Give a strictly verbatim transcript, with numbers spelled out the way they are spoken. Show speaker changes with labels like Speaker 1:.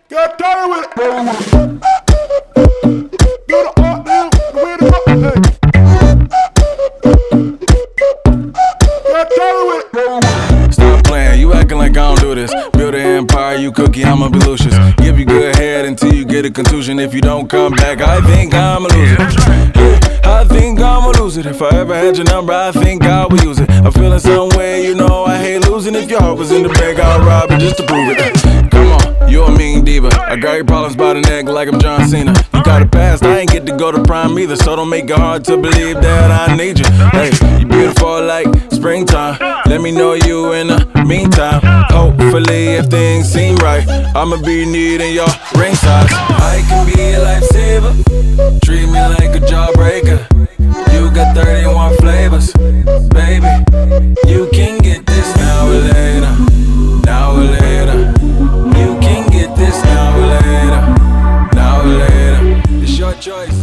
Speaker 1: Get dirty with it. Do the art now, the way to go. Hey. Get dirty with it.
Speaker 2: Stop playing, you acting like I don't do this. Build an empire, you cookie, I'ma be Lucius. Give you good head until you get a contusion. If you don't come back, I think I'm a loser. Yeah, I think I'm a loser. If I ever had your number, I think I would use it. I'm feeling some way, you know I hate losing. If your heart was in the bag, I'll rob it just to prove it. Come on, you a mean diva. I got your problems by the neck like I'm John Cena. You got a past, I ain't get to go to prime either. So don't make it hard to believe that I need you. Hey, you beautiful like springtime. Let me know you in the meantime. Hopefully if things seem right, I'ma be needing your ring size. I can be a lifesaver, treat me like a jawbreaker. You got thirty-one flavors, baby. You can get this now or later, now or later. You can get this now or later, now or later. It's your choice.